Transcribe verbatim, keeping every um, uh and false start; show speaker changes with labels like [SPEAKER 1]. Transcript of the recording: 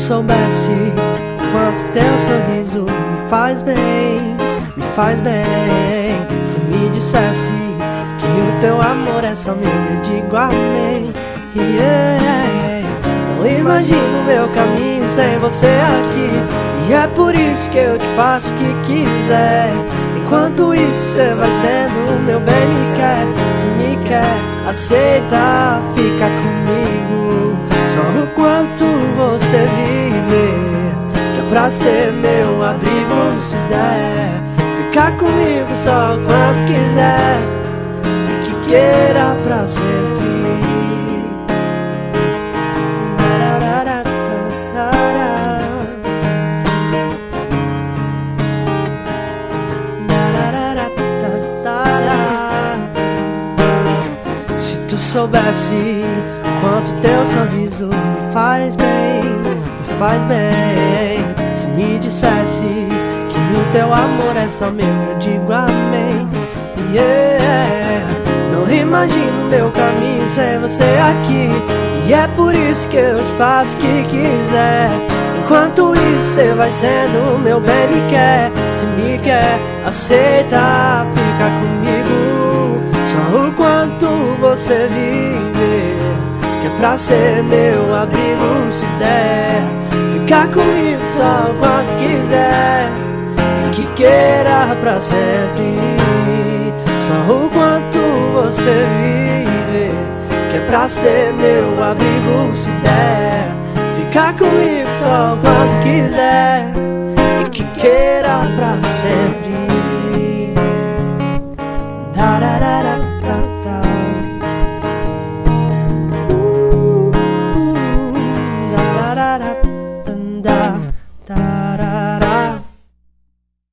[SPEAKER 1] soubesse o quanto teu sorriso me faz bem, me faz bem. Se me dissesse que o teu amor é só meu, eu digo amém. Yeah. Não imagino meu caminho sem você aqui, e é por isso que eu te faço o que quiser. Enquanto isso cê vai sendo o meu bem, me quer. Se me quer, aceita, fica comigo. Só o quanto você viver, que é pra ser meu abrigo se der. Ficar comigo só o quanto quiser, que queira pra sempre. Se tu soubesse o quanto teu sorriso me faz bem, me faz bem. Se me dissesse que o teu amor é só meu, eu digo amém. Yeah. Não imagino meu caminho sem você aqui, e é por isso que eu te faço o que quiser. Enquanto isso cê vai sendo o meu bem, me quer. Se me quer, aceita, fica comigo. Só o quanto você viver, que é pra ser meu abrigo se der. Ficar comigo só o quanto quiser, e que queira pra sempre. Só o quanto você viver, que é pra ser meu abrigo se der. Ficar comigo só o quanto quiser, e que queira pra sempre.